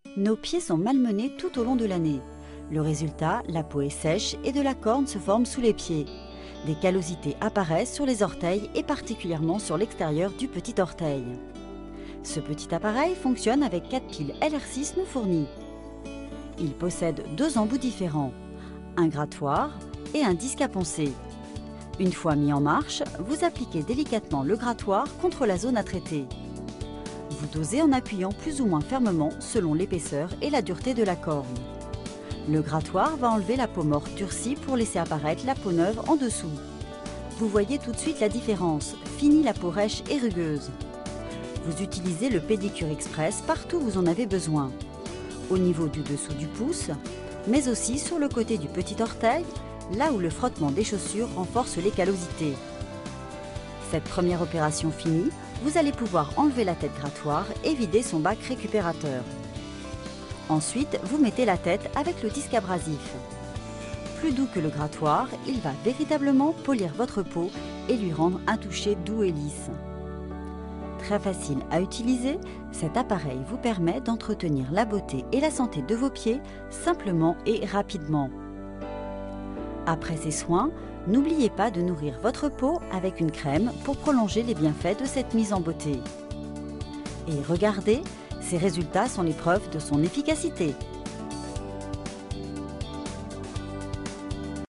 Nos pieds sont malmenés tout au long de l'année. Le résultat, la peau est sèche et de la corne se forme sous les pieds. Des callosités apparaissent sur les orteils et particulièrement sur l'extérieur du petit orteil. Ce petit appareil fonctionne avec 4 piles LR6 non fournies. Il possède 2 embouts différents, un grattoir et un disque à poncer. Une fois mis en marche, vous appliquez délicatement le grattoir contre la zone à traiter. Vous dosez en appuyant plus ou moins fermement selon l'épaisseur et la dureté de la corne. Le grattoir va enlever la peau morte durcie pour laisser apparaître la peau neuve en dessous. Vous voyez tout de suite la différence, fini la peau rêche et rugueuse. Vous utilisez le pédicure express partout où vous en avez besoin. Au niveau du dessous du pouce, mais aussi sur le côté du petit orteil, là où le frottement des chaussures renforce les callosités. Cette première opération finie, vous allez pouvoir enlever la tête grattoir et vider son bac récupérateur. Ensuite, vous mettez la tête avec le disque abrasif. Plus doux que le grattoir, il va véritablement polir votre peau et lui rendre un toucher doux et lisse. Très facile à utiliser, cet appareil vous permet d'entretenir la beauté et la santé de vos pieds simplement et rapidement. Après ces soins, n'oubliez pas de nourrir votre peau avec une crème pour prolonger les bienfaits de cette mise en beauté. Et regardez, ces résultats sont les preuves de son efficacité.